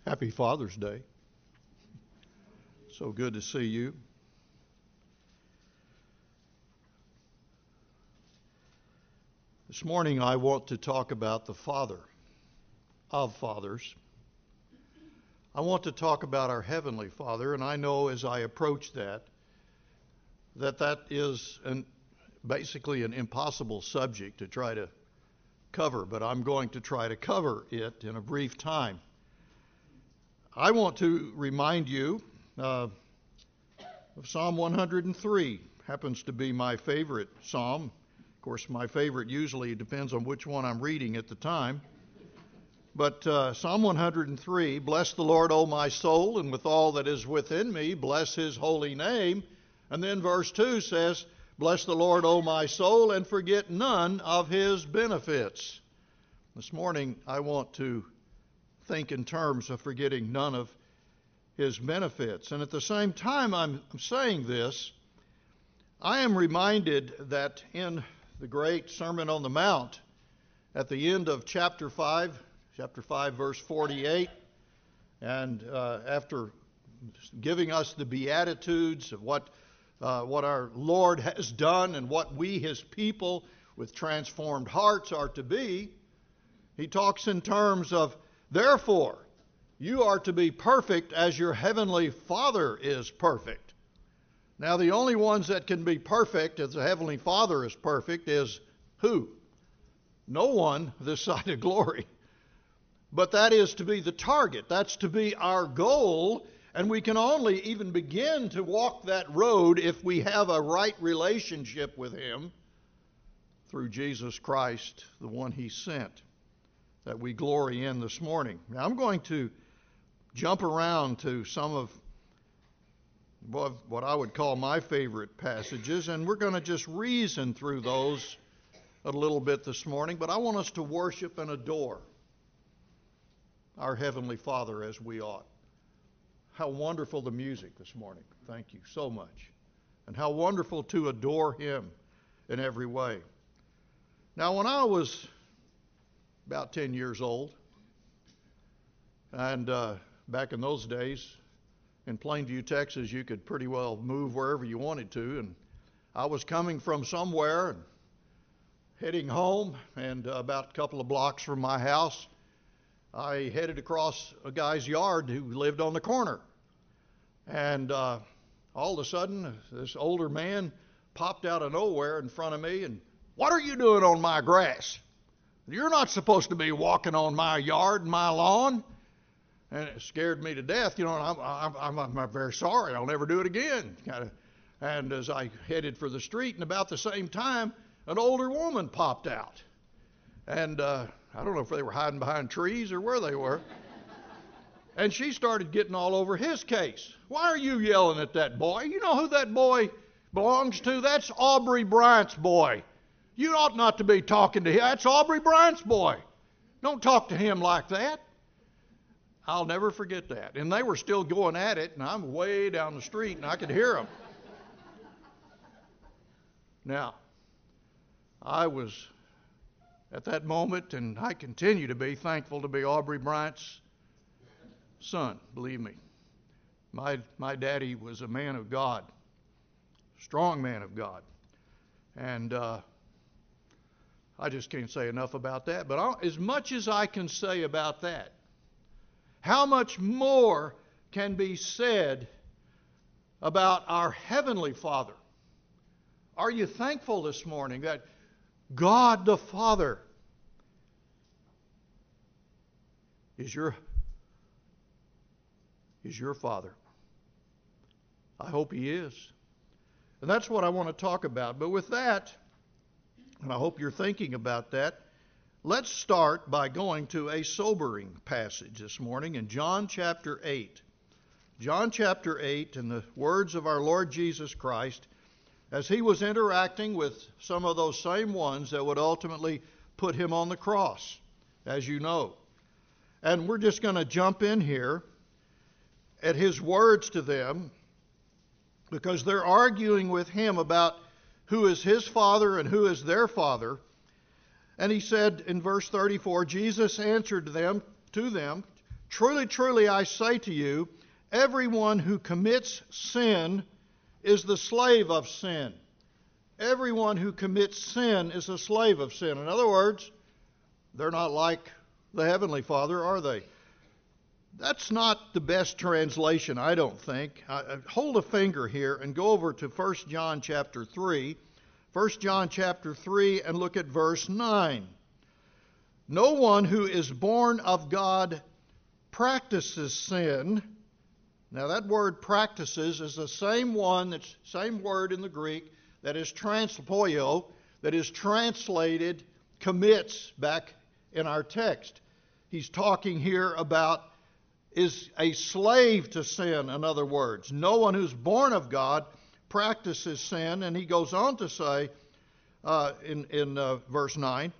Happy Father's Day. So good to see you. This morning I want to talk about the Father of fathers. I want to talk about our Heavenly Father, and I know as I approach that is basically an impossible subject to try to cover, but I'm going to try to cover it in a brief time. I want to remind you of Psalm 103. Happens to be my favorite psalm. Of course, my favorite usually depends on which one I'm reading at the time. But Psalm 103, bless the Lord, O my soul, and with all that is within me, bless his holy name. And then verse 2 says, bless the Lord, O my soul, and forget none of his benefits. This morning, I want to think in terms of forgetting none of his benefits. And at the same time I'm saying this, I am reminded that in the great Sermon on the Mount, at the end of chapter 5 verse 48, and after giving us the Beatitudes of what our Lord has done and what we, his people with transformed hearts, are to be, he talks in terms of, therefore, you are to be perfect as your heavenly Father is perfect. Now, the only ones that can be perfect as the heavenly Father is perfect is who? No one this side of glory. But that is to be the target. That's to be our goal. And we can only even begin to walk that road if we have a right relationship with him through Jesus Christ, the one he sent, that we glory in this morning. Now, I'm going to jump around to some of what I would call my favorite passages, and we're going to just reason through those a little bit this morning, but I want us to worship and adore our Heavenly Father as we ought. How wonderful the music this morning. Thank you so much. And how wonderful to adore him in every way. Now, when I was about 10 years old, and back in those days, in Plainview, Texas, you could pretty well move wherever you wanted to. And I was coming from somewhere and heading home, and about a couple of blocks from my house, I headed across a guy's yard who lived on the corner. And all of a sudden, this older man popped out of nowhere in front of me and, what are you doing on my grass? You're not supposed to be walking on my yard and my lawn. And it scared me to death, and I'm very sorry. I'll never do it again. And as I headed for the street, and about the same time, an older woman popped out. And I don't know if they were hiding behind trees or where they were. And she started getting all over his case. Why are you yelling at that boy? You know who that boy belongs to? That's Aubrey Bryant's boy. You ought not to be talking to him. That's Aubrey Bryant's boy. Don't talk to him like that. I'll never forget that. And they were still going at it, and I'm way down the street, and I could hear them. Now, I was at that moment, and I continue to be thankful to be Aubrey Bryant's son, believe me. My daddy was a man of God, strong man of God. And I just can't say enough about that. But as much as I can say about that, how much more can be said about our Heavenly Father? Are you thankful this morning that God the Father is your Father? I hope he is. And that's what I want to talk about. But with that, and I hope you're thinking about that, let's start by going to a sobering passage this morning in John chapter 8. John chapter 8, in the words of our Lord Jesus Christ, as he was interacting with some of those same ones that would ultimately put him on the cross, as you know. And we're just going to jump in here at his words to them, because they're arguing with him about who is his father and who is their father. And he said in verse 34, Jesus answered to them, Truly, truly, I say to you, everyone who commits sin is the slave of sin. Everyone who commits sin is a slave of sin. In other words, they're not like the Heavenly Father, are they? That's not the best translation, I don't think. Hold a finger here and go over to 1 John chapter 3. 1 John chapter 3 and look at verse 9. No one who is born of God practices sin. Now that word practices is the same word in the Greek that is transpoio, that is translated commits back in our text. He's talking here about is a slave to sin, in other words. No one who's born of God practices sin. And he goes on to say in verse 9,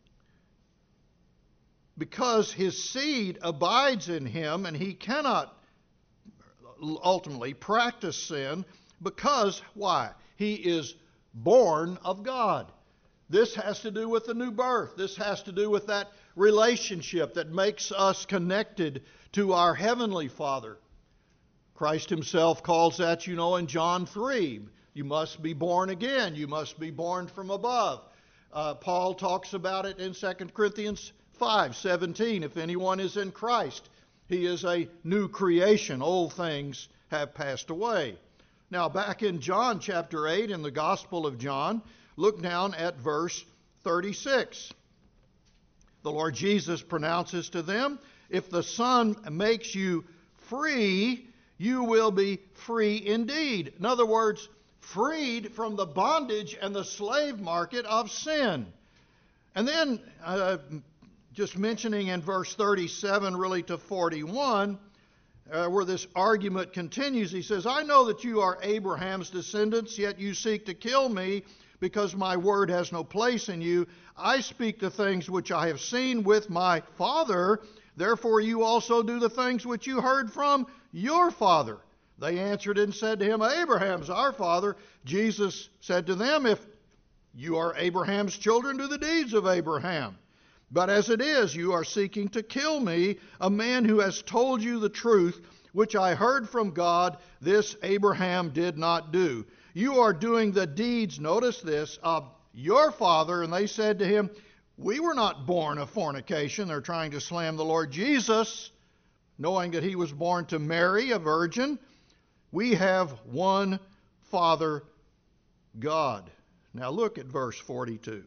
because his seed abides in him and he cannot ultimately practice sin because, why? He is born of God. This has to do with the new birth. This has to do with that relationship that makes us connected to our Heavenly Father. Christ himself calls that, in John 3. You must be born again. You must be born from above. Paul talks about it in 2 Corinthians 5:17. If anyone is in Christ, he is a new creation. Old things have passed away. Now, back in John chapter 8, in the Gospel of John, look down at verse 36. The Lord Jesus pronounces to them, if the Son makes you free, you will be free indeed. In other words, freed from the bondage and the slave market of sin. And then, just mentioning in verse 37 really to 41, where this argument continues, he says, I know that you are Abraham's descendants, yet you seek to kill me because my word has no place in you. I speak the things which I have seen with my Father. Therefore you also do the things which you heard from your father. They answered and said to him, Abraham's our father. Jesus said to them, if you are Abraham's children, do the deeds of Abraham. But as it is, you are seeking to kill me, a man who has told you the truth, which I heard from God. This Abraham did not do. You are doing the deeds, notice this, of your father. And they said to him, we were not born of fornication. They're trying to slam the Lord Jesus, knowing that he was born to Mary, a virgin. We have one Father, God. Now look at verse 42.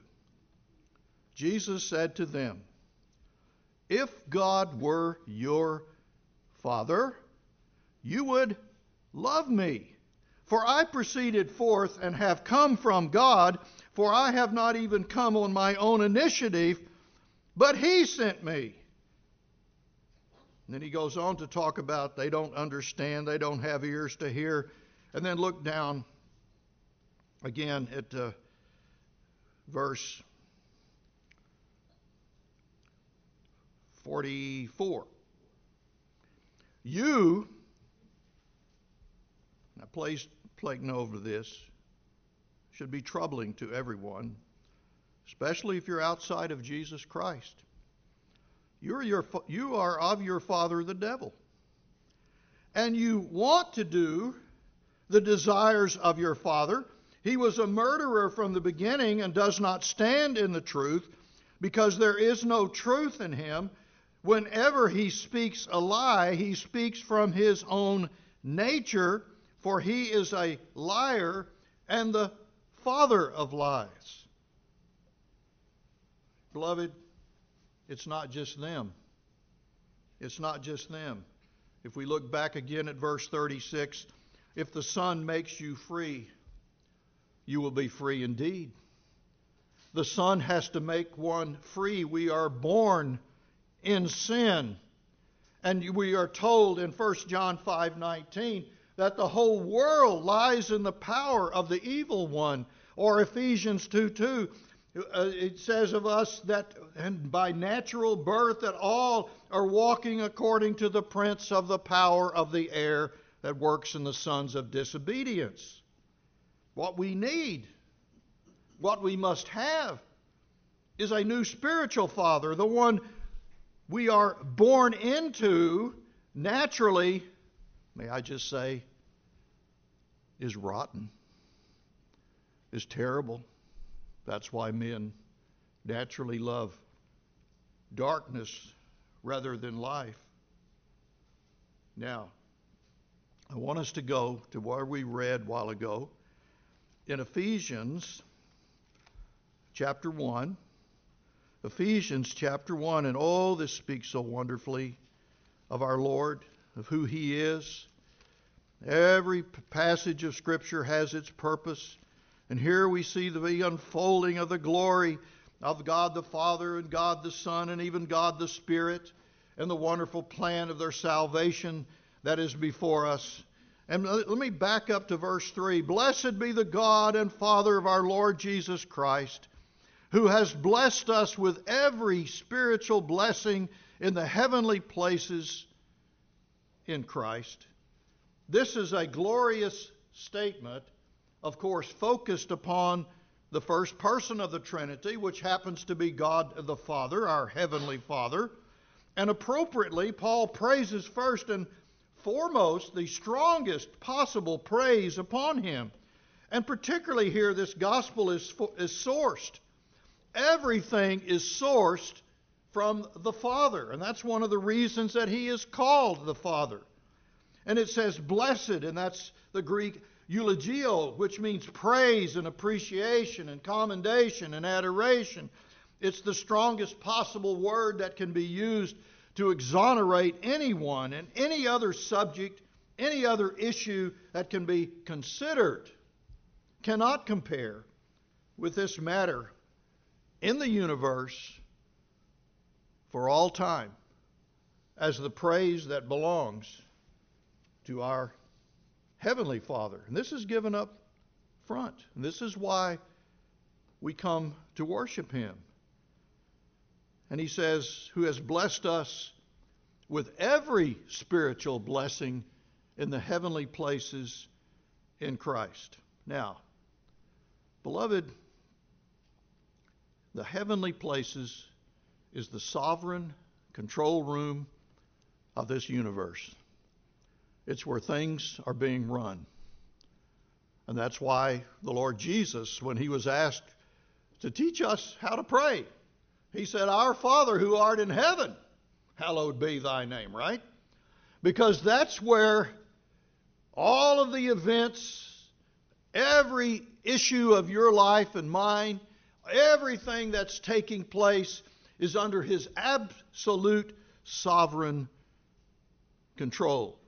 Jesus said to them, if God were your Father, you would love me. For I proceeded forth and have come from God, for I have not even come on my own initiative, but he sent me. And then he goes on to talk about they don't understand, they don't have ears to hear. And then look down again at verse 44. You, now please take note of this, should be troubling to everyone, especially if you're outside of Jesus Christ. You are of your father the devil, and you want to do the desires of your father. He was a murderer from the beginning and does not stand in the truth, because there is no truth in him. Whenever he speaks a lie, he speaks from his own nature, for he is a liar and the father of lies. Beloved, it's not just them. It's not just them. If we look back again at verse 36, if the Son makes you free, you will be free indeed. The Son has to make one free. We are born in sin. And we are told in 1 John 5:19 that the whole world lies in the power of the evil one. Or Ephesians 2:2, it says of us that and by natural birth that all are walking according to the prince of the power of the air that works in the sons of disobedience. What we need, what we must have, is a new spiritual father, the one we are born into naturally, may I just say, is rotten, is terrible. That's why men naturally love darkness rather than life. Now, I want us to go to where we read a while ago in Ephesians chapter 1. Ephesians chapter 1, and oh, this speaks so wonderfully of our Lord, of who He is. Every passage of Scripture has its purpose. And here we see the unfolding of the glory of God the Father and God the Son and even God the Spirit, and the wonderful plan of their salvation that is before us. And let me back up to verse 3. Blessed be the God and Father of our Lord Jesus Christ, who has blessed us with every spiritual blessing in the heavenly places in Christ. This is a glorious statement, of course, focused upon the first person of the Trinity, which happens to be God the Father, our Heavenly Father. And appropriately, Paul praises first and foremost the strongest possible praise upon Him. And particularly here, this gospel is sourced. Everything is sourced from the Father. And that's one of the reasons that He is called the Father. And it says blessed, and that's the Greek eulogio, which means praise and appreciation and commendation and adoration. It's the strongest possible word that can be used to exonerate anyone and any other subject, any other issue that can be considered. Cannot compare with this matter in the universe for all time as the praise that belongs to our Heavenly Father. And this is given up front. And this is why we come to worship Him. And He says, who has blessed us with every spiritual blessing in the heavenly places in Christ. Now, beloved, the heavenly places is the sovereign control room of this universe. It's where things are being run. And that's why the Lord Jesus, when He was asked to teach us how to pray, He said, Our Father who art in heaven, hallowed be Thy name, right? Because that's where all of the events, every issue of your life and mine, everything that's taking place is under His absolute sovereign control.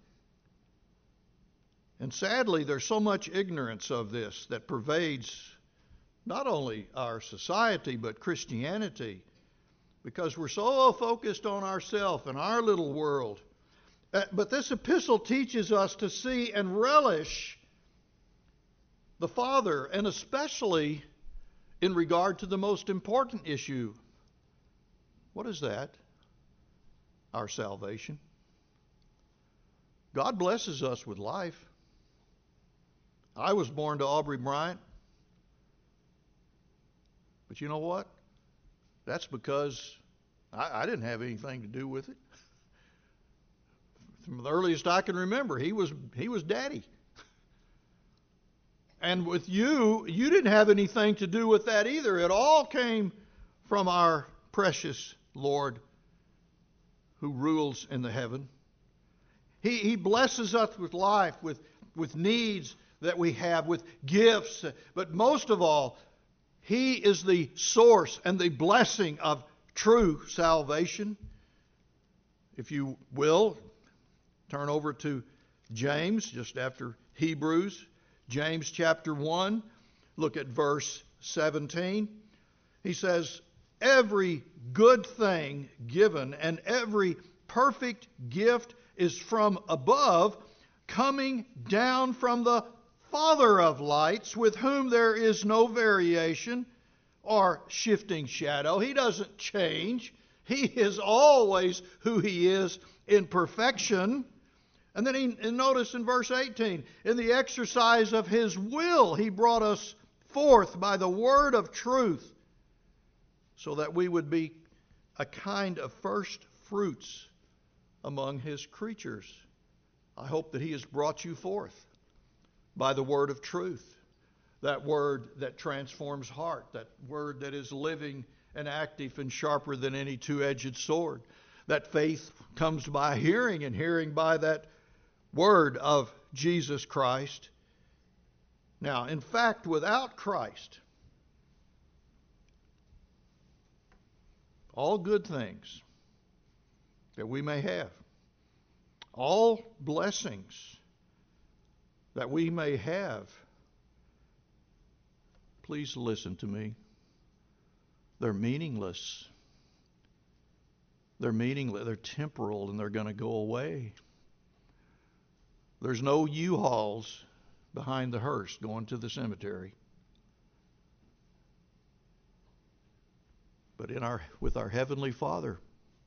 And sadly, there's so much ignorance of this that pervades not only our society, but Christianity, because we're so focused on ourselves and our little world. But this epistle teaches us to see and relish the Father, and especially in regard to the most important issue. What is that? Our salvation. God blesses us with life. I was born to Aubrey Bryant. But you know what? That's because I didn't have anything to do with it. From the earliest I can remember, he was daddy. And with you didn't have anything to do with that either. It all came from our precious Lord who rules in the heaven. He blesses us with life, with needs that we have, with gifts. But most of all, He is the source and the blessing of true salvation. If you will, turn over to James, just after Hebrews. James chapter 1, look at verse 17. He says, every good thing given and every perfect gift is from above, coming down from the Father of lights, with whom there is no variation or shifting shadow. He doesn't change. He is always who He is in perfection. And then notice in verse 18, in the exercise of His will, He brought us forth by the word of truth, so that we would be a kind of first fruits among His creatures. I hope that He has brought you forth by the word of truth, that word that transforms heart, that word that is living and active and sharper than any two-edged sword. That faith comes by hearing, and hearing by that word of Jesus Christ. Now, in fact, without Christ, all good things that we may have, all blessings that we may have, please listen to me, they're meaningless. They're meaningless. They're temporal, and they're going to go away. There's no U-Hauls behind the hearse going to the cemetery. But with our Heavenly Father,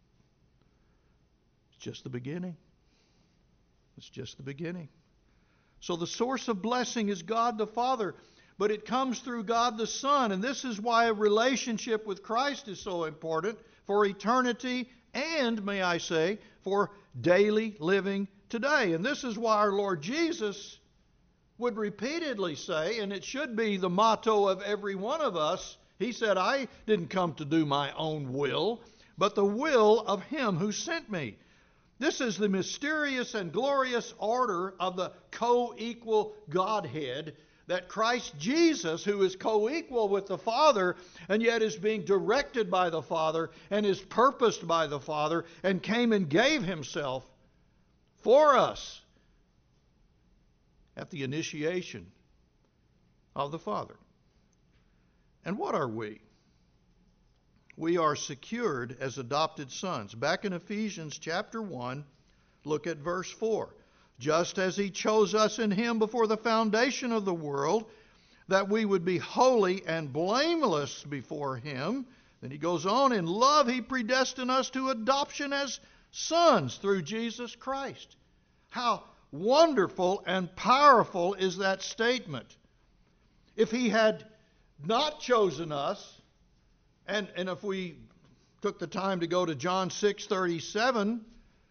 it's just the beginning. It's just the beginning. So the source of blessing is God the Father, but it comes through God the Son. And this is why a relationship with Christ is so important for eternity and, may I say, for daily living today. And this is why our Lord Jesus would repeatedly say, and it should be the motto of every one of us, He said, I didn't come to do my own will, but the will of Him who sent me. This is the mysterious and glorious order of the co-equal Godhead, that Christ Jesus, who is co-equal with the Father, and yet is being directed by the Father, and is purposed by the Father, and came and gave Himself for us at the initiation of the Father. And what are we? We are secured as adopted sons. Back in Ephesians chapter 1, look at verse 4. Just as He chose us in Him before the foundation of the world, that we would be holy and blameless before Him. Then he goes on, in love He predestined us to adoption as sons through Jesus Christ. How wonderful and powerful is that statement. If He had not chosen us, and if we took the time to go to John 6:37,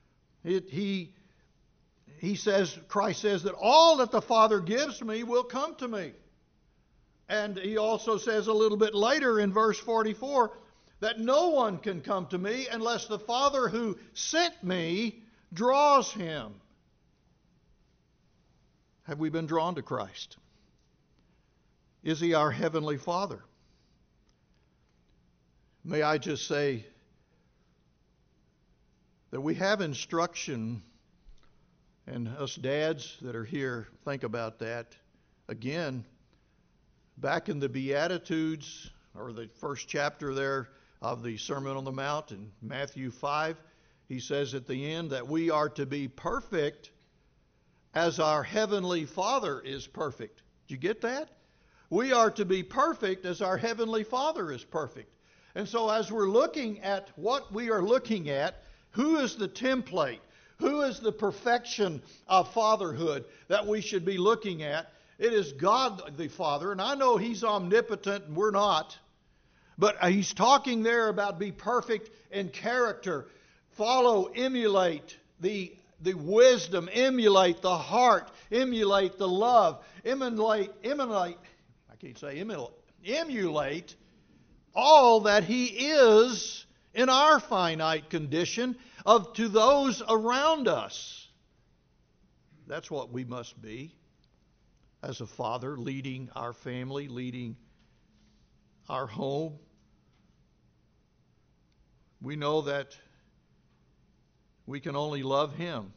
Christ says that all that the Father gives me will come to me. And He also says a little bit later in verse 44 that no one can come to me unless the Father who sent me draws him. Have we been drawn to Christ? Is He our Heavenly Father? May I just say that we have instruction, and us dads that are here, think about that. Again, back in the Beatitudes, or the first chapter there of the Sermon on the Mount in Matthew 5, He says at the end that we are to be perfect as our Heavenly Father is perfect. Did you get that? We are to be perfect as our Heavenly Father is perfect. And so as we're looking at what we are looking at, who is the template? Who is the perfection of fatherhood that we should be looking at? It is God the Father, and I know He's omnipotent and we're not. But He's talking there about be perfect in character. Follow, emulate the wisdom, emulate the heart, emulate the love, emulate all that He is in our finite condition to those around us. That's what we must be as a father, leading our family, leading our home. We know that we can only love Him,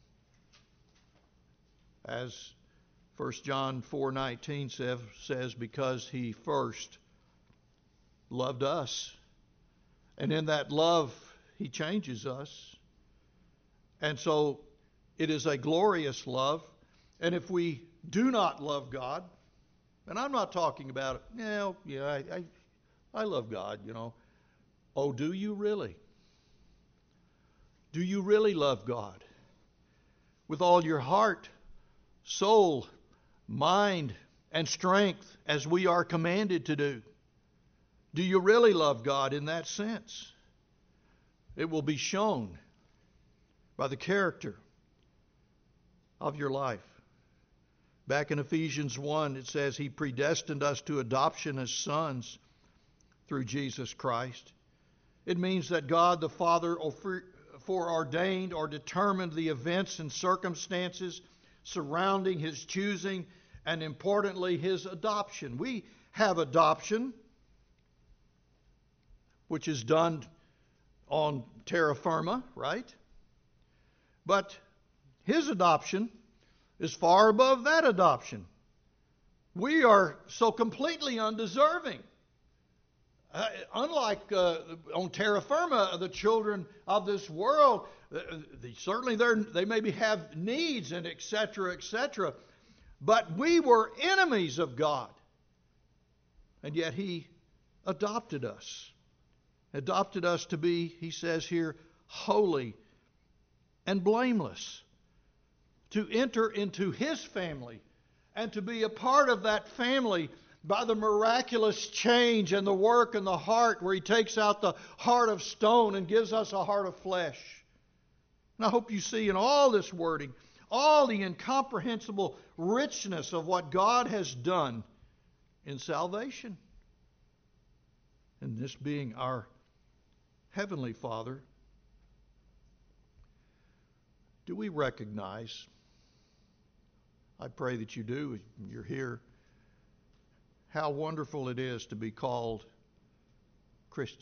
as 1 John 4:19 says, because He first loved us. And in that love, He changes us. And so it is a glorious love. And if we do not love God, and I'm not talking about, I love God, Oh, do you really? Do you really love God? With all your heart, soul, mind, and strength, as we are commanded to do? Do you really love God in that sense? It will be shown by the character of your life. Back in Ephesians 1, it says, He predestined us to adoption as sons through Jesus Christ. It means that God the Father foreordained or determined the events and circumstances surrounding His choosing and, importantly, His adoption. We have adoption, which is done on terra firma, right? But His adoption is far above that adoption. We are so completely undeserving. Unlike on terra firma, the children of this world, certainly they maybe have needs and etc., etc. But we were enemies of God. And yet He adopted us. Adopted us to be, He says here, holy and blameless. To enter into His family and to be a part of that family by the miraculous change and the work in the heart where He takes out the heart of stone and gives us a heart of flesh. And I hope you see in all this wording, all the incomprehensible richness of what God has done in salvation. And this being our Heavenly Father, do we recognize, I pray that you do, you're here, how wonderful it is to be called Christian.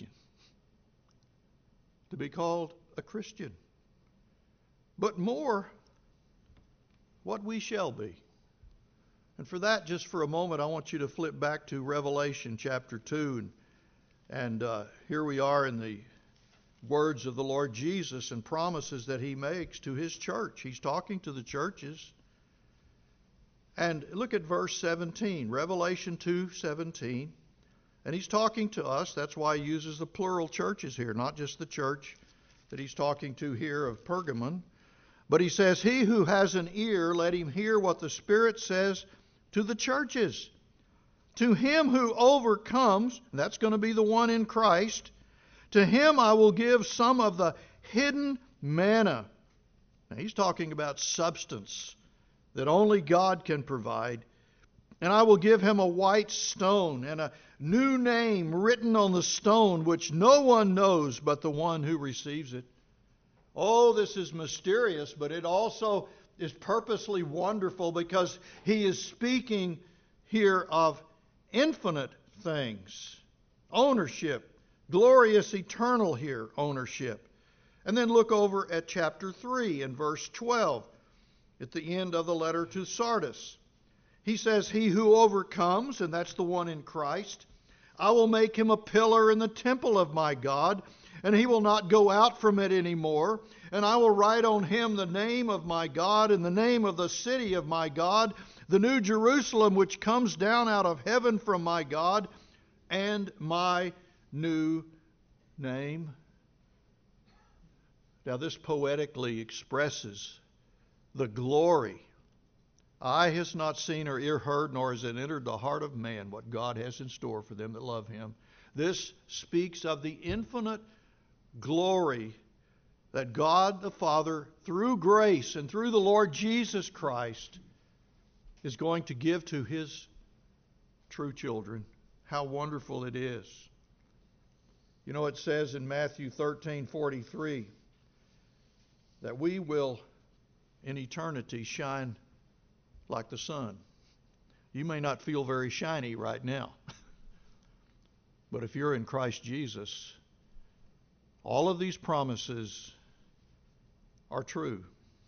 To be called a Christian. But more, what we shall be. And for that, just for a moment, I want you to flip back to Revelation chapter 2. And here we are in the words of the Lord Jesus and promises that He makes to His church. He's talking to the churches. And look at verse 17, Revelation 2:17. And He's talking to us. That's why He uses the plural churches here, not just the church that He's talking to here of Pergamon. But He says, He who has an ear, let him hear what the Spirit says to the churches. To him who overcomes, and that's going to be the one in Christ, to him I will give some of the hidden manna. Now He's talking about substance that only God can provide. And I will give him a white stone and a new name written on the stone, which no one knows but the one who receives it. Oh, this is mysterious, but it also is purposely wonderful because He is speaking here of infinite things. Ownership. Glorious, eternal here, ownership. And then look over at chapter 3 and verse 12. At the end of the letter to Sardis. He says, He who overcomes, and that's the one in Christ, I will make him a pillar in the temple of my God, and he will not go out from it anymore. And I will write on him the name of my God and the name of the city of my God, the new Jerusalem which comes down out of heaven from my God, and my new name. Now this poetically expresses the glory. Eye has not seen or ear heard, nor has it entered the heart of man what God has in store for them that love Him. This speaks of the infinite glory that God the Father, through grace and through the Lord Jesus Christ, is going to give to His true children. How wonderful it is. You know, it says in Matthew 13:43 that we will in eternity shine like the sun. You may not feel very shiny right now. But if you're in Christ Jesus, all of these promises are true.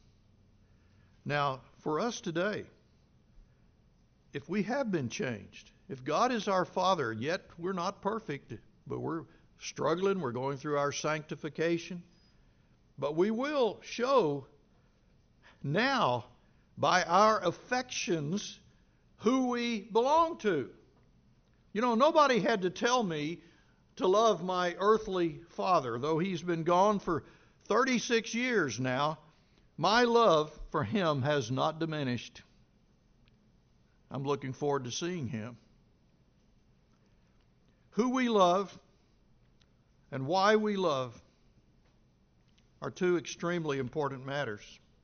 Now, for us today, if we have been changed, if God is our Father, yet we're not perfect, but we're struggling, we're going through our sanctification, but we will show now by our affections who we belong to. You know, nobody had to tell me to love my earthly father. Though he's been gone for 36 years now, my love for him has not diminished. I'm looking forward to seeing him. Who we love and why we love are two extremely important matters.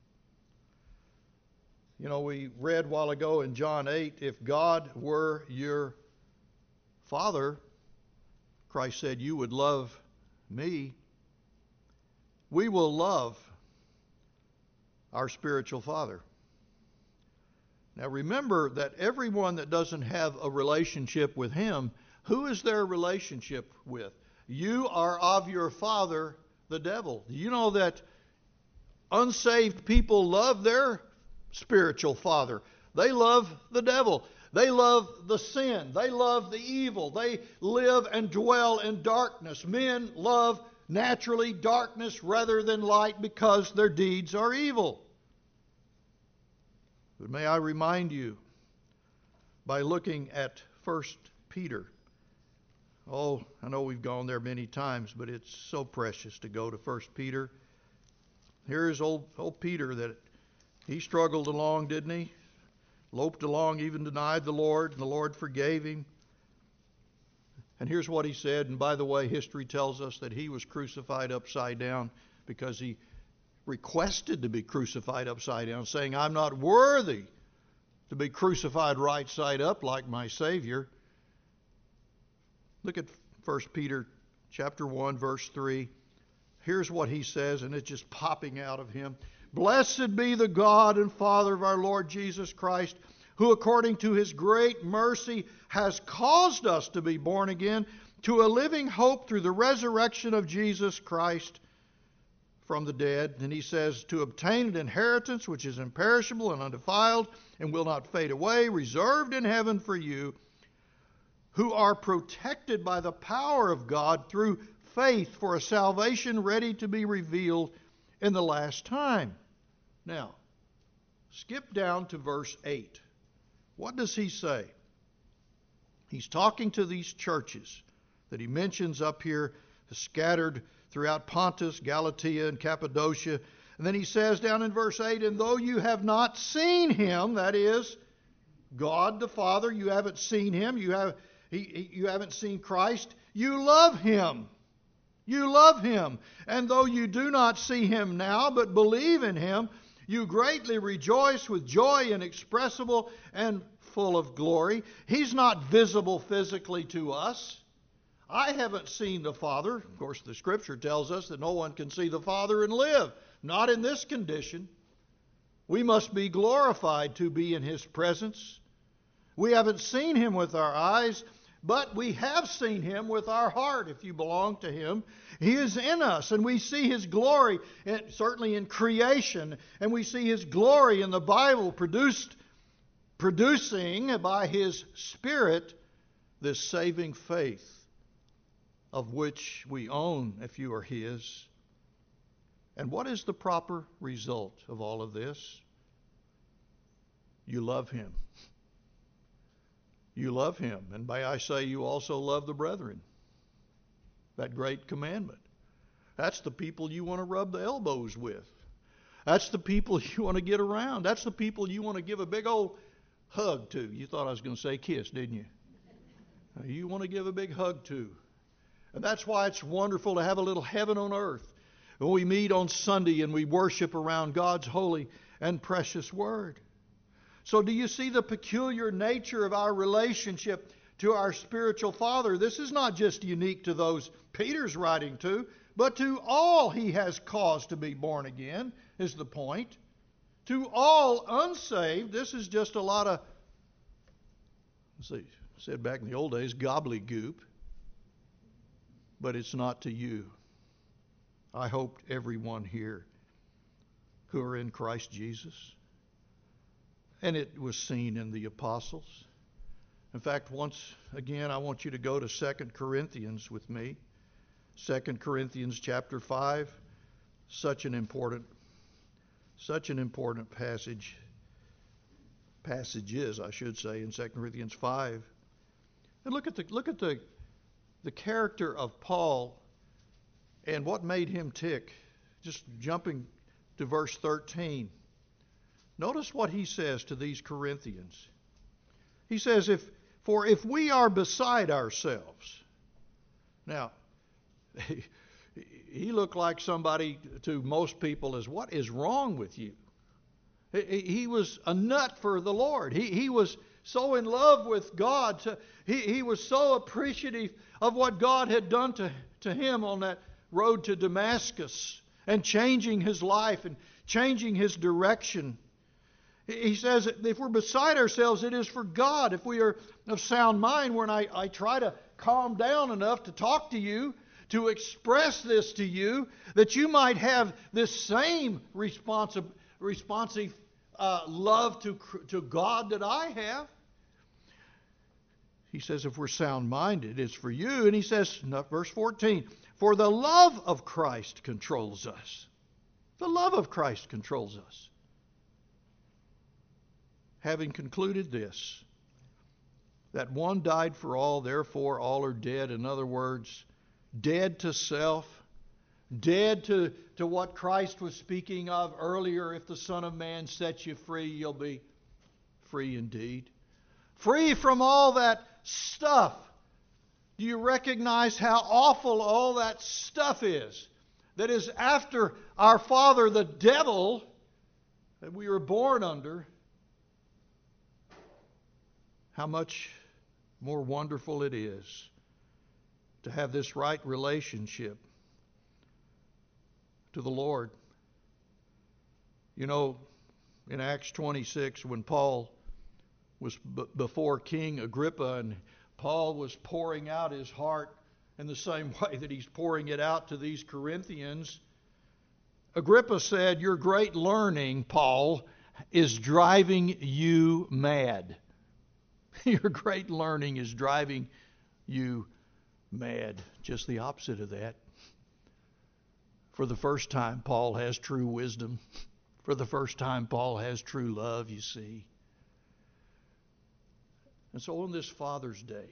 You know, we read a while ago in John 8, if God were your Father, Christ said, you would love me. We will love our spiritual father. Now remember that everyone that doesn't have a relationship with him, who is their relationship with? You are of your father, the devil. Do you know that unsaved people love their spiritual father? They love the devil. They love the sin. They love the evil. They live and dwell in darkness. Men love naturally darkness rather than light because their deeds are evil. But may I remind you by looking at 1 Peter. Oh, I know we've gone there many times, but it's so precious to go to 1 Peter. Here's old Peter that he struggled along, didn't he? Loped along, even denied the Lord, and the Lord forgave him. And here's what he said, and by the way, history tells us that he was crucified upside down because he requested to be crucified upside down, saying, I'm not worthy to be crucified right side up like my Savior. Look at 1 Peter chapter 1, verse 3. Here's what he says, and it's just popping out of him. Blessed be the God and Father of our Lord Jesus Christ, who according to his great mercy has caused us to be born again to a living hope through the resurrection of Jesus Christ from the dead. And he says, to obtain an inheritance which is imperishable and undefiled and will not fade away, reserved in heaven for you, who are protected by the power of God through faith for a salvation ready to be revealed in the last time. Now, skip down to verse 8. What does he say? He's talking to these churches that he mentions up here, scattered throughout Pontus, Galatia, and Cappadocia. And then he says down in verse 8, and though you have not seen him, that is, God the Father, you haven't seen him, you haven't seen Christ, you love him. You love him. And though you do not see him now, but believe in him, you greatly rejoice with joy inexpressible and full of glory. He's not visible physically to us. I haven't seen the Father. Of course, the Scripture tells us that no one can see the Father and live. Not in this condition. We must be glorified to be in his presence. We haven't seen him with our eyes, but we have seen him with our heart, if you belong to him. He is in us, and we see his glory, certainly in creation, and we see his glory in the Bible producing by his Spirit this saving faith of which we own if you are his. And what is the proper result of all of this? You love him. You love him. And may I say, you also love the brethren. That great commandment. That's the people you want to rub the elbows with. That's the people you want to get around. That's the people you want to give a big old hug to. You thought I was going to say kiss, didn't you? You want to give a big hug to. And that's why it's wonderful to have a little heaven on earth. When we meet on Sunday and we worship around God's holy and precious word. So do you see the peculiar nature of our relationship to our spiritual Father? This is not just unique to those Peter's writing to, but to all he has caused to be born again, is the point. To all unsaved, this is just a lot of, said back in the old days, gobbledygook. But it's not to you. I hope everyone here who are in Christ Jesus. And it was seen in the apostles. In fact, once again, I want you to go to 2 Corinthians with me. 2 Corinthians chapter 5. Such an important passages, I should say, in 2 Corinthians 5. And look at the character of Paul and what made him tick. Just jumping to verse 13. Notice what he says to these Corinthians. He says, if we are beside ourselves. Now, he looked like somebody to most people is, what is wrong with you? He was a nut for the Lord. He was so in love with God. He was so appreciative of what God had done to him on that road to Damascus and changing his life and changing his direction. He says, if we're beside ourselves, it is for God. If we are of sound mind, when I try to calm down enough to talk to you, to express this to you, that you might have this same responsive love to God that I have. He says, if we're sound-minded, it's for you. And he says, verse 14, for the love of Christ controls us. The love of Christ controls us. Having concluded this, that one died for all, therefore all are dead. In other words, dead to self, dead to what Christ was speaking of earlier. If the Son of Man sets you free, you'll be free indeed. Free from all that stuff. Do you recognize how awful all that stuff is? That is after our father, the devil, that we were born under. How much more wonderful it is to have this right relationship to the Lord. You know, in Acts 26, when Paul was before King Agrippa, and Paul was pouring out his heart in the same way that he's pouring it out to these Corinthians, Agrippa said, your great learning, Paul, is driving you mad. Your great learning is driving you mad. Just the opposite of that. For the first time, Paul has true wisdom. For the first time, Paul has true love, you see. And so on this Father's Day,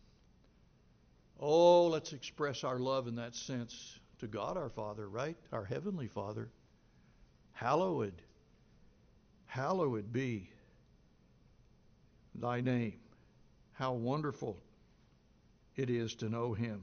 let's express our love in that sense to God our Father, right? Our Heavenly Father. Hallowed be thy name. How wonderful it is to know him.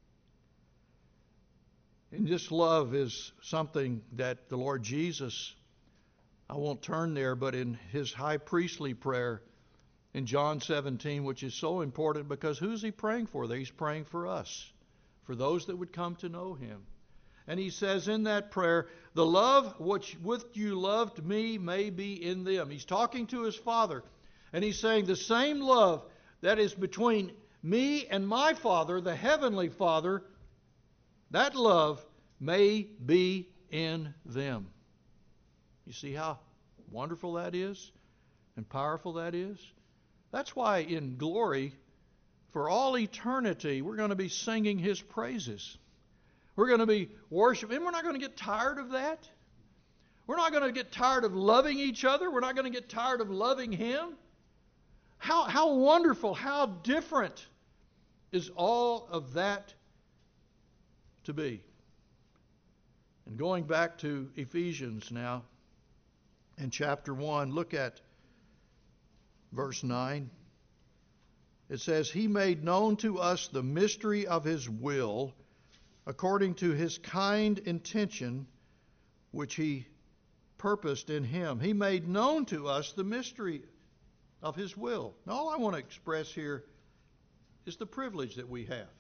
And this love is something that the Lord Jesus, I won't turn there, but in his high priestly prayer in John 17, which is so important because who's he praying for there? He's praying for us, for those that would come to know him. And he says in that prayer, the love which with you loved me may be in them. He's talking to his Father. And he's saying the same love that is between me and my Father, the Heavenly Father, that love may be in them. You see how wonderful that is and powerful that is? That's why in glory, for all eternity, we're going to be singing his praises. We're going to be worshiping. And we're not going to get tired of that. We're not going to get tired of loving each other. We're not going to get tired of loving him. How wonderful, how different is all of that to be. And going back to Ephesians now, in chapter 1, look at verse 9. It says, he made known to us the mystery of his will, according to his kind intention, which he purposed in him. He made known to us the mystery of his will. Now, all I want to express here is the privilege that we have.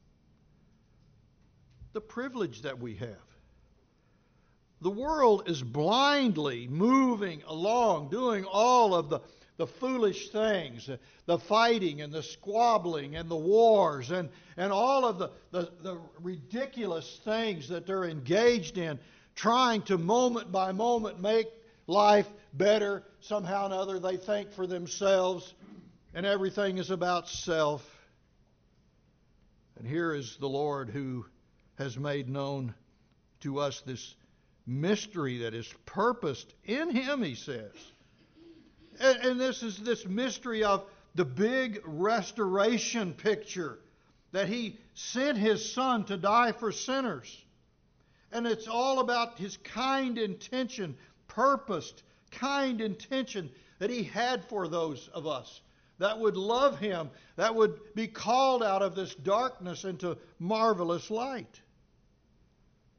The privilege that we have. The world is blindly moving along, doing all of the foolish things, the fighting and the squabbling and the wars and all of the ridiculous things that they're engaged in, trying to moment by moment make life better somehow or another. They think for themselves, and everything is about self. And here is the Lord who has made known to us this mystery that is purposed in him, he says. And this is this mystery of the big restoration picture, that he sent his Son to die for sinners. And it's all about his kind intention, purposed kind intention that he had for those of us that would love him, that would be called out of this darkness into marvelous light.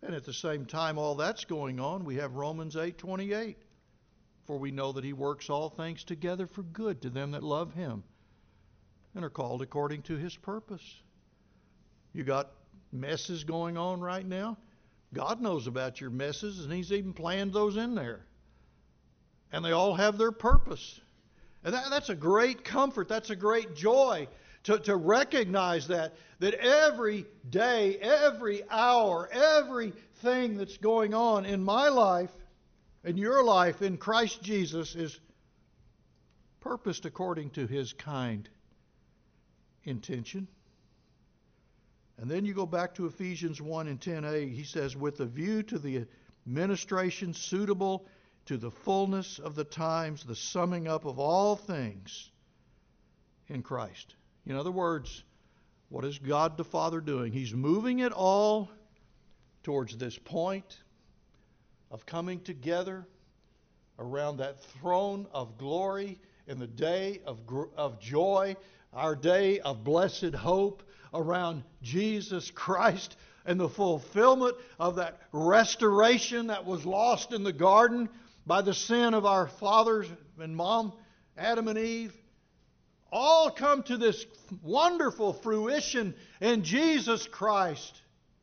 And at the same time all that's going on, we have Romans 8:28. For we know that he works all things together for good to them that love him and are called according to his purpose. You got messes going on right now? God knows about your messes, and he's even planned those in there. And they all have their purpose. And that's a great comfort. That's a great joy to recognize that every day, every hour, everything that's going on in my life and your life in Christ Jesus is purposed according to his kind intention. And then you go back to Ephesians 1 and 10a. He says, with a view to the administration suitable to the fullness of the times, the summing up of all things in Christ. In other words, what is God the Father doing? He's moving it all towards this point of coming together around that throne of glory in the day of joy, our day of blessed hope, around Jesus Christ and the fulfillment of that restoration that was lost in the garden by the sin of our fathers and mom, Adam and Eve. All come to this wonderful fruition in Jesus Christ.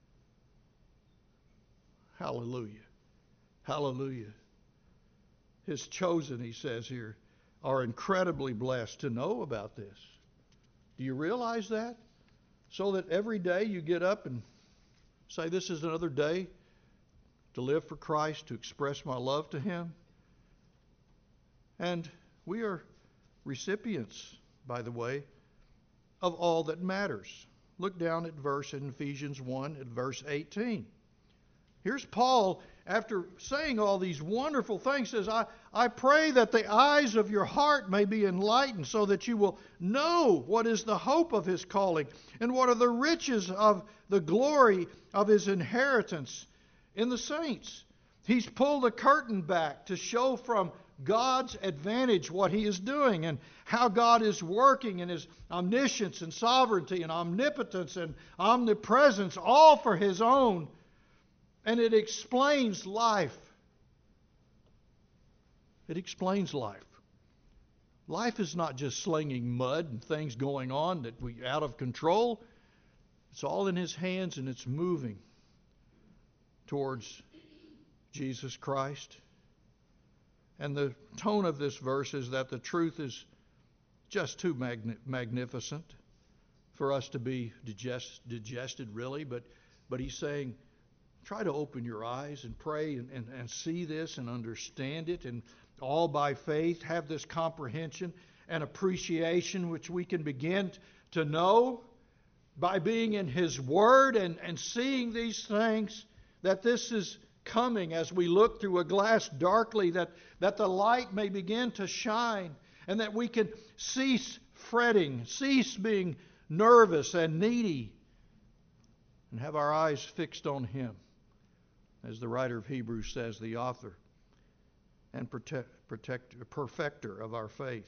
Hallelujah. Hallelujah. His chosen, he says here, are incredibly blessed to know about this. Do you realize that? So that every day you get up and say, this is another day to live for Christ, to express my love to him. And we are recipients, by the way, of all that matters. Look down at verse in Ephesians 1 at verse 18. Here's Paul, after saying all these wonderful things, says, I pray that the eyes of your heart may be enlightened so that you will know what is the hope of his calling and what are the riches of the glory of his inheritance in the saints. He's pulled the curtain back to show from God's advantage what he is doing and how God is working in his omniscience and sovereignty and omnipotence and omnipresence, all for his own. And it explains life. It explains life. Life is not just slinging mud and things going on that we out of control. It's all in his hands and it's moving towards Jesus Christ. And the tone of this verse is that the truth is just too magnificent for us to be digested really. But he's saying, try to open your eyes and pray and see this and understand it, and all by faith have this comprehension and appreciation which we can begin to know by being in his word and seeing these things, that this is coming as we look through a glass darkly, that the light may begin to shine and that we can cease fretting, cease being nervous and needy, and have our eyes fixed on him. As the writer of Hebrews says, the author and perfecter of our faith.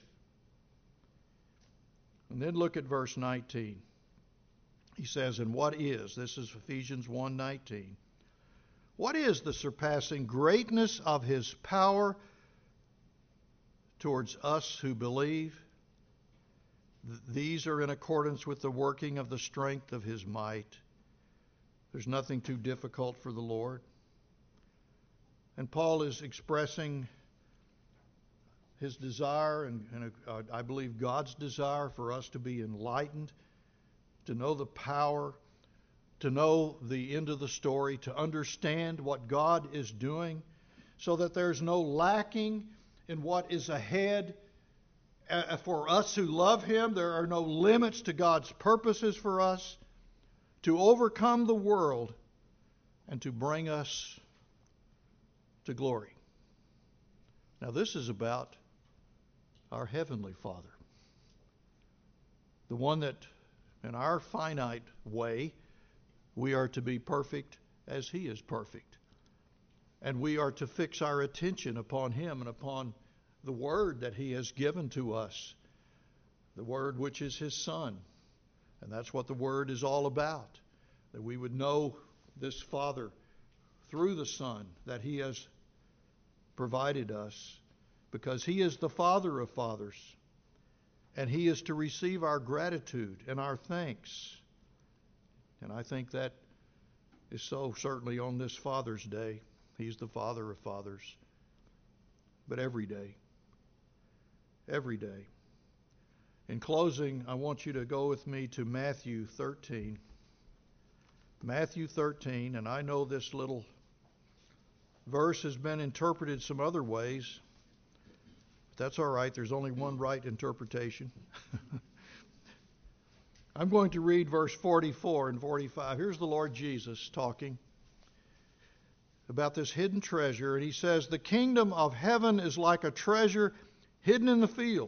And then look at verse 19. He says, and what is, this is Ephesians 1:19, what is the surpassing greatness of his power towards us who believe? These are in accordance with the working of the strength of his might. There's nothing too difficult for the Lord. And Paul is expressing his desire, and I believe God's desire, for us to be enlightened, to know the power, to know the end of the story, to understand what God is doing, so that there's no lacking in what is ahead. For us who love him, there are no limits to God's purposes for us, to overcome the world and to bring us to glory. Now this is about our Heavenly Father, the one that in our finite way we are to be perfect as he is perfect, and we are to fix our attention upon him and upon the word that he has given to us, the word which is his Son. And that's what the word is all about, that we would know this Father through the Son that He has provided us, because He is the Father of fathers, and He is to receive our gratitude and our thanks. And I think that is so certainly on this Father's Day. He's the Father of fathers. But every day. Every day. In closing, I want you to go with me to Matthew 13. Matthew 13, and I know this little verse has been interpreted some other ways. But that's all right. There's only one right interpretation. I'm going to read verse 44 and 45. Here's the Lord Jesus talking about this hidden treasure. And He says, "The kingdom of heaven is like a treasure hidden in the field."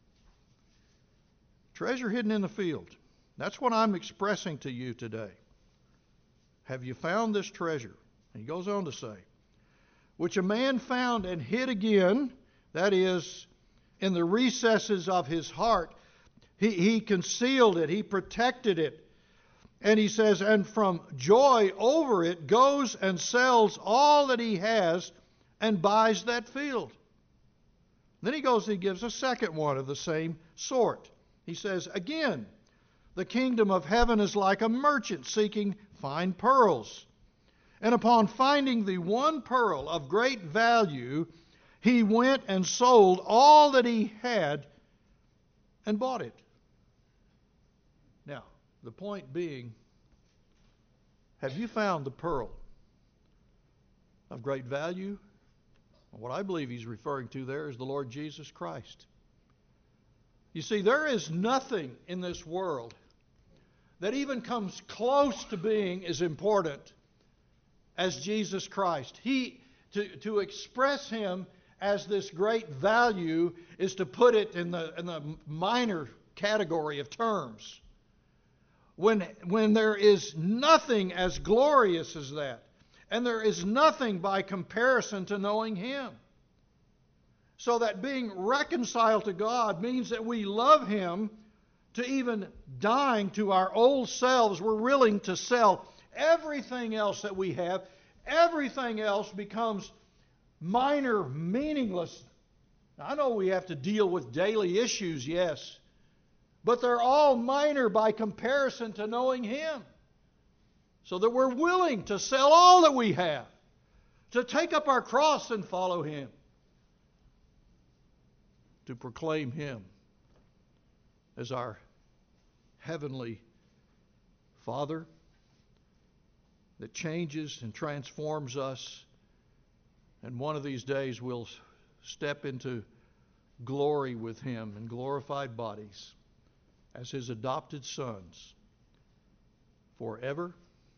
Treasure hidden in the field. That's what I'm expressing to you today. Have you found this treasure? And He goes on to say, "which a man found and hid again," that is, in the recesses of his heart. He concealed it. He protected it. And He says, "and from joy over it goes and sells all that he has and buys that field." Then He goes and He gives a second one of the same sort. He says, "Again, the kingdom of heaven is like a merchant seeking fine pearls. And upon finding the one pearl of great value, he went and sold all that he had and bought it." Now, the point being, have you found the pearl of great value? What I believe He's referring to there is the Lord Jesus Christ. You see, there is nothing in this world that even comes close to being as important as Jesus Christ. To express Him as this great value is to put it in the minor category of terms. When there is nothing as glorious as that, and there is nothing by comparison to knowing Him. So that being reconciled to God means that we love Him to even dying to our old selves. We're willing to sell everything else that we have. Everything else becomes minor, meaningless. I know we have to deal with daily issues, yes, but they're all minor by comparison to knowing Him. So that we're willing to sell all that we have, to take up our cross and follow Him, to proclaim Him as our heavenly Father that changes and transforms us. And one of these days we'll step into glory with Him in glorified bodies as His adopted sons forever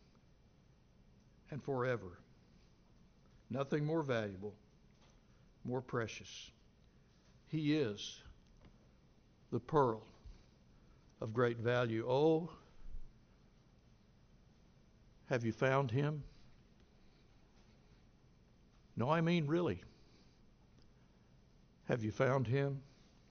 and forever. Nothing more valuable, more precious. He is the pearl of great value. Oh, have you found Him? No, I mean really. Have you found Him?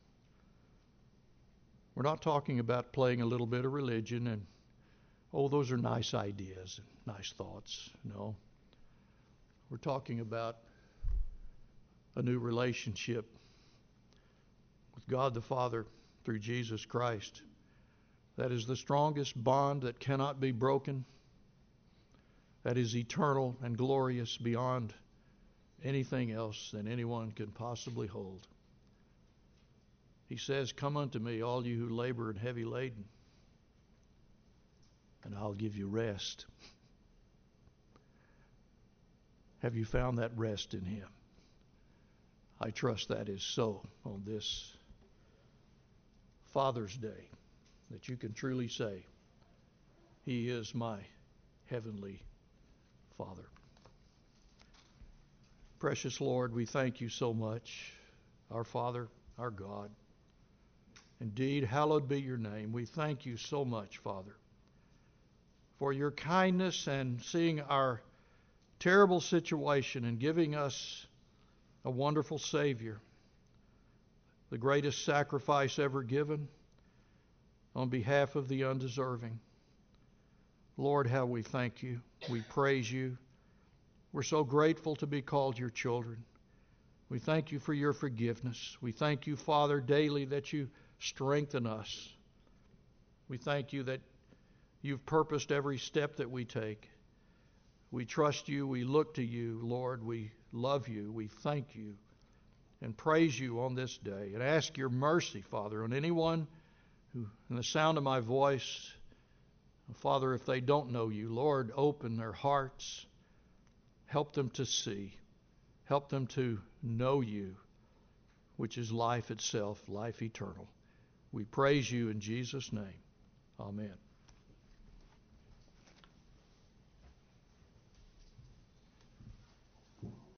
We're not talking about playing a little bit of religion and, oh, those are nice ideas and nice thoughts. No. We're talking about a new relationship with God the Father through Jesus Christ. That is the strongest bond that cannot be broken. That is eternal and glorious beyond anything else that anyone can possibly hold. He says, "Come unto me, all you who labor and heavy laden, and I'll give you rest." Have you found that rest in Him? I trust that is so on this Father's Day, that you can truly say, He is my heavenly Father. Precious Lord, we thank You so much, our Father, our God. Indeed, hallowed be Your name. We thank You so much, Father, for Your kindness and seeing our terrible situation and giving us a wonderful Savior, the greatest sacrifice ever given on behalf of the undeserving. Lord, how we thank You. We praise You. We're so grateful to be called your children. We thank you for your forgiveness. We thank you, Father, daily that you strengthen us. We thank you that you've purposed every step that we take. We trust you. We look to you, Lord. We love you. We thank you and praise you on this day and ask your mercy, Father, on anyone who, in the sound of my voice, Father, if they don't know you, Lord, open their hearts. Help them to see. Help them to know you, which is life itself, life eternal. We praise you in Jesus' name. Amen.